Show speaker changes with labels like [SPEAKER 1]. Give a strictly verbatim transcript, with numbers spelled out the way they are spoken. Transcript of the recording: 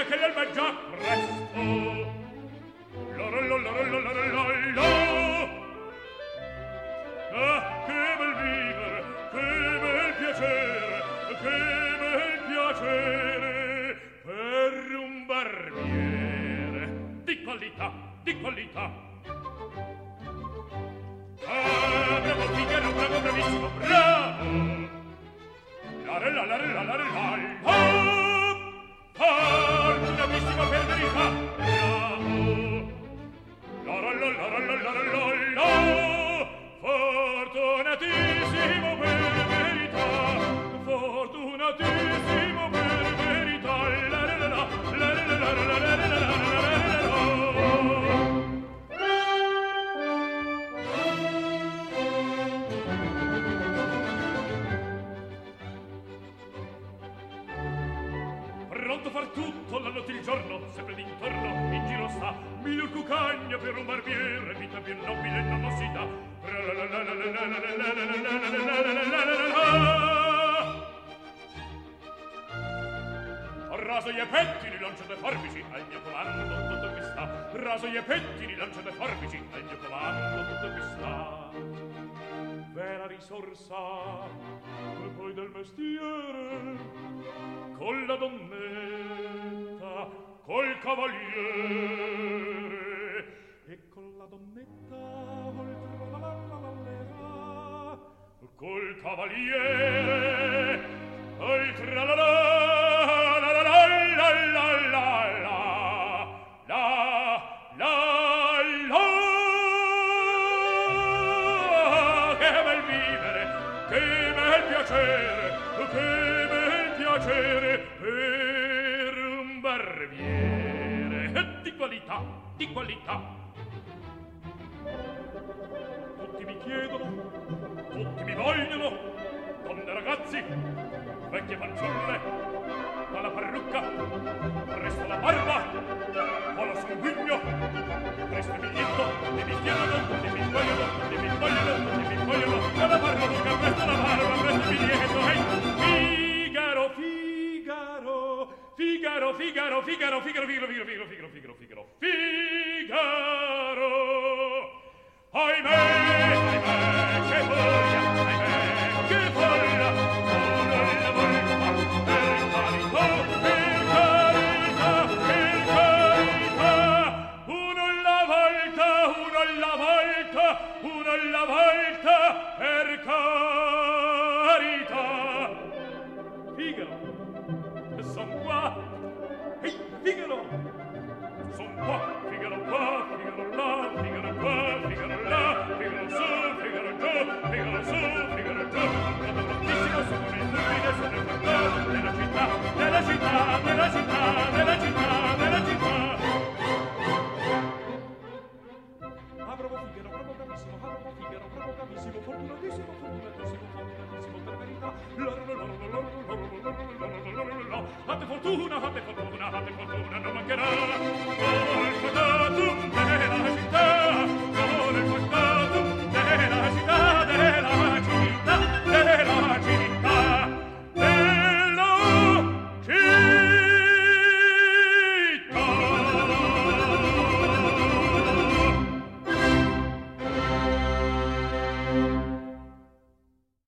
[SPEAKER 1] che l'alba è già presto. La la la la la la la la. Ah, che bel vivere, che bel piacere, che bel piacere per un barbiere di qualità, di qualità. Ah, bravo Figaro, bravo, bravissimo, bravo. La la la la la la la la. Fortunatissimo per verità, bravo. La la la la la la la la. Fortunatissimo per verità, fortunatissimo per verità, la la la la la la la la la la la. Pronto far tutto, la notte il giorno, sempre d'intorno, in giro sta, miglior cucagna per un barbiere, vita più nobile non si dà. Raso gli pettini, lancia dei forbici, al mio comando tutto qui sta. Raso gli pettini, lancia dei forbici, al mio comando tutto qui sta. Vera risorsa, e poi del mestiere, con la donnetta, col cavaliere, e con la donnetta, oltre la la la la la, col cavaliere, oltre la la la la la la la la la la la la. Che bel vivere, che bel piacere, che bel piacere per un barbiere di qualità, di qualità. Tutti mi chiedono, tutti mi vogliono, donne ragazzi, vecchie fanciulle, dalla parrucca, presto la barba, o lo sanguigno, presto il biglietto, tutti mi chiedono, tutti mi vogliono, tutti mi vogliono, tutti mi vogliono, dalla parrucca, presto la barba, presto il biglietto, ehi, Figaro, Figaro, Figaro, Figaro, Figaro, Figaro, Figaro, Figaro, Figaro, Figaro, Figaro, Figaro, Figaro, ahimè, ahimè, che voglia, ahimè, che voglia, uno alla volta, per carità, per carità, per carità, uno alla volta, uno alla volta, uno alla volta, per carità. Figaro, son qua, ehi, Figaro, son qua, Figaro qua, Figaro là, Figaro qua, Figaro là, Figaro su, Figaro giù, Figaro su, Figaro giù, sono prontissimo, sono nel fluide, sono nel fatto della città, della città, della città, della città, della città. Ah, bravo Figaro, bravo bravissimo, ah, bravo Figaro, bravo bravissimo, fortunatissimo, fortunatissimo, fortunatissimo, per verità, la la la la la la la la la la la.